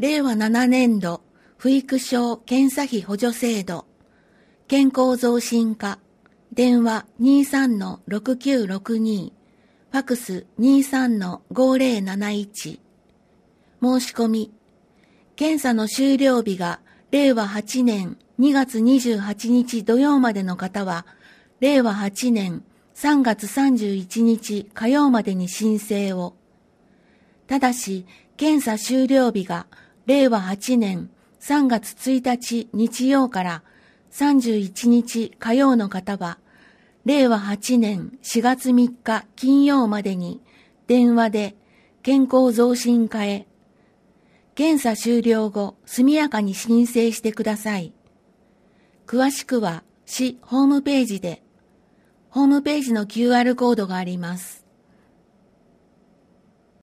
令和7年度不育症検査費補助制度健康増進課電話 23-6962 ファクス 23-5071 申し込み検査の終了日が令和8年2月28日土曜までの方は令和8年3月31日火曜までに申請を。ただし、検査終了日が令和8年3月1日日曜から31日火曜の方は、令和8年4月3日金曜までに電話で健康増進課へ、検査終了後速やかに申請してください。詳しくは市ホームページで、ホームページの QR コードがあります。